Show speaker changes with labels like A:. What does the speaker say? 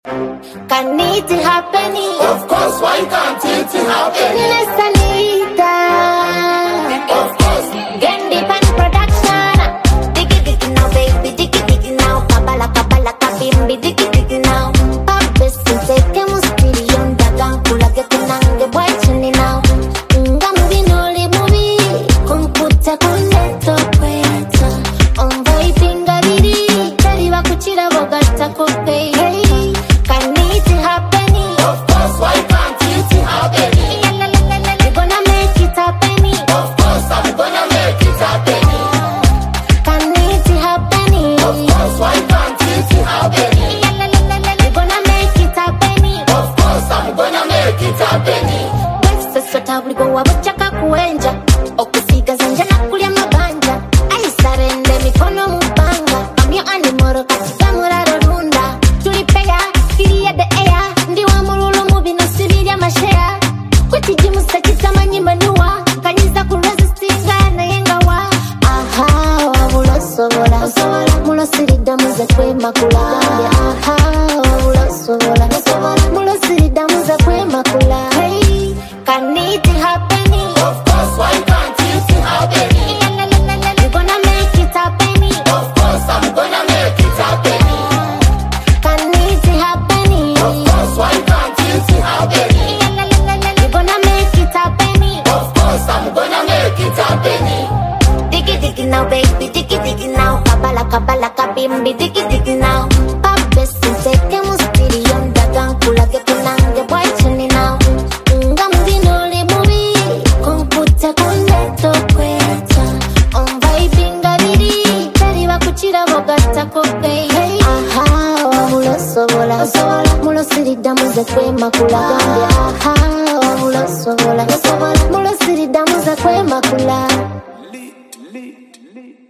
A: Can it happen?
B: Of course, why can't it happen?
A: Let's Anita.
B: Of course.
A: Gendi Pan Production. Diggy diggy now, baby, diggy diggy now. Kabala kabala kabimbi, diggy diggy now. Papa siteke muspirion dagang kulage kunange boy chini now. Nga movie noli movie, kumputa kuneto kweta. Onvoi pingariri, tariwa kuchira bogata kope. Can it happen?
B: Of course, why can't it happen?
A: We're gonna make it happen.
B: Of course, I'm gonna make it happen.
A: Can it happen?
B: Of course, why can't it happen?
A: We're gonna make it happen.
B: Of course, I'm gonna make it happen.
A: Wese sota buligo wabuchaka kuenja okusiga zanja na kulya mabanja aisarende mikono mubanga kamyo animoro katika muraro runda tulipeya kiriya de eya ndi wa mululu mubi no sibirya mashea kutijimu sakita manyimba niwa kanyiza kuresistinga na yengawa aha wabulosobola mulosirida muze kwemakula aha wabulosobola mulosirida muze kwemakula hey can it happen?
B: Of course, why can't it happen?
A: We're gonna make it happen.
B: Of course, I'm gonna make it happen.
A: Can it happen?
B: Of course, why can't it happen?
A: We're gonna make it happen.
B: Of course, I'm gonna make it happen.
A: Diggy diggy now, baby, diggy diggy now. Kabala kabala kabimbi, diggy diggy now. Papa siteke muspirion dagang kulage kunange boy chini now. Nga movie noli movie, kumputa kuneto kweta. Onvai pingariri, tariwa kuchira bogata kope. Aha, wabulosobola, mulosirida muze kwemakula. Aha, wabulosobola, mulosirida muze kwemakula.
B: Lit.